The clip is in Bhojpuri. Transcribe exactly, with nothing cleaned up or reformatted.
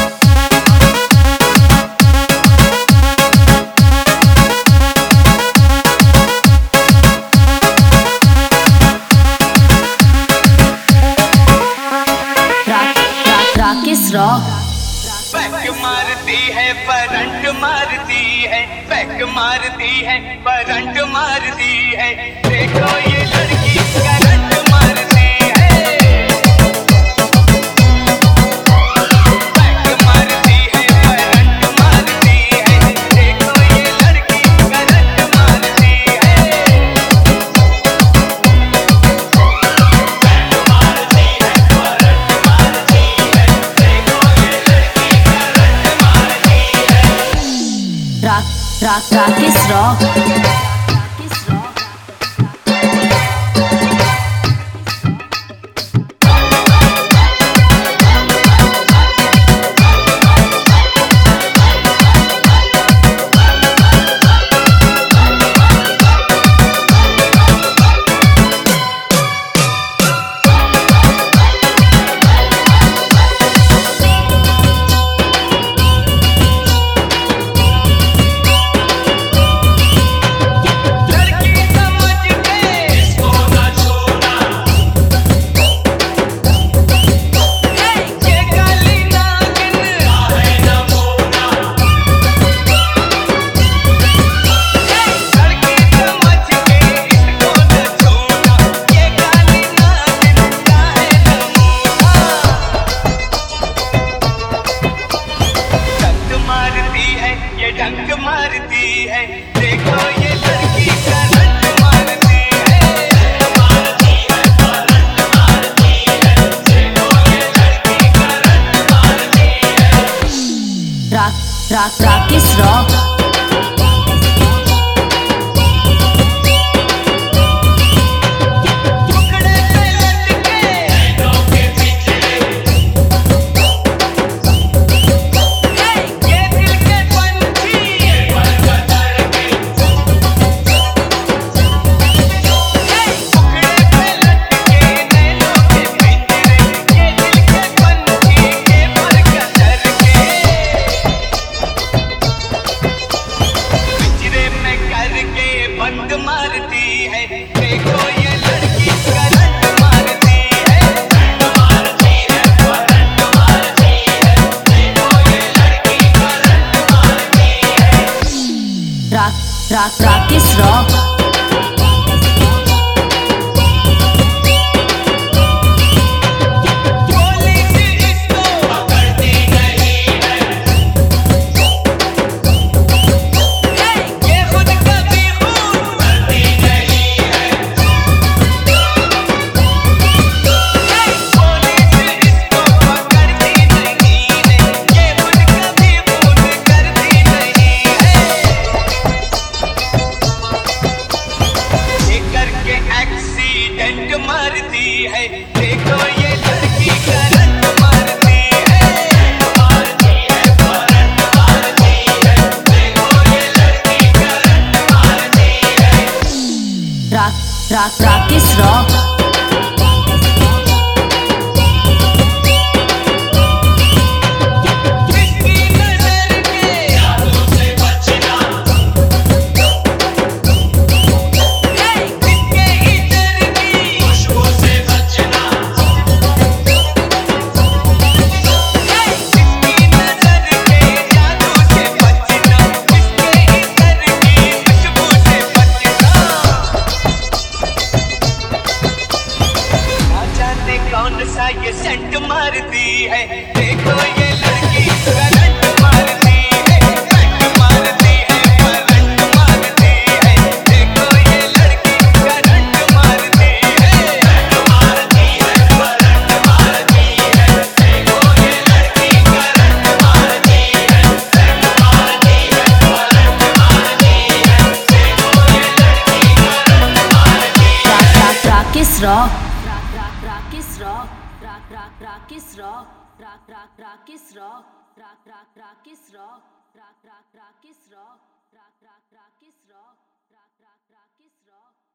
बैक मारती है करंट मारती है, बैक मारती है करंट मारती है, देखो ये लड़की करंट मारती है। बैक मारती है करंट मारती है, देखो ये लड़की करंट मारती है। बैक मारती है करंट मारती है, देखो ये लड़की करंट मारती है। Rock, rock, rock is raw. डंक मारती है, देखो ये लड़की करंट मारती है। मारती है करंट मारती है, देखो ये लड़की करंट मारती है। Rock, rock, rock is raw. बंद मारती है, देखो ये लड़की करंट मारती है। मारती है करंट मारती है, देखो ये लड़की करंट मारती है। Rock, rock, rock is raw. Accident मारती है, देखो ये लड़की करंट मारती है। मारती है करंट मारती है, देखो ये लड़की करंट मारती है। Rock, rock, rock is raw. कौन सा ये सेंट मारती है, देखो ये लड़की करंट मारती है। सेंट मारती है करंट मारती है, देखो ये लड़की करंट मारती है। मारती है करंट मारती है, देखो ये लड़की करंट मारती है। मारती है करंट मारती है, देखो ये लड़की करंट मारती है। Rock, rock, rock is raw. Rock is raw, rock, rock, rock is raw, rock, rock, rock is raw, rock, rock, rock is raw, rock, rock, rock is raw, rock, rock, rock is raw, rock, rock, rock is raw.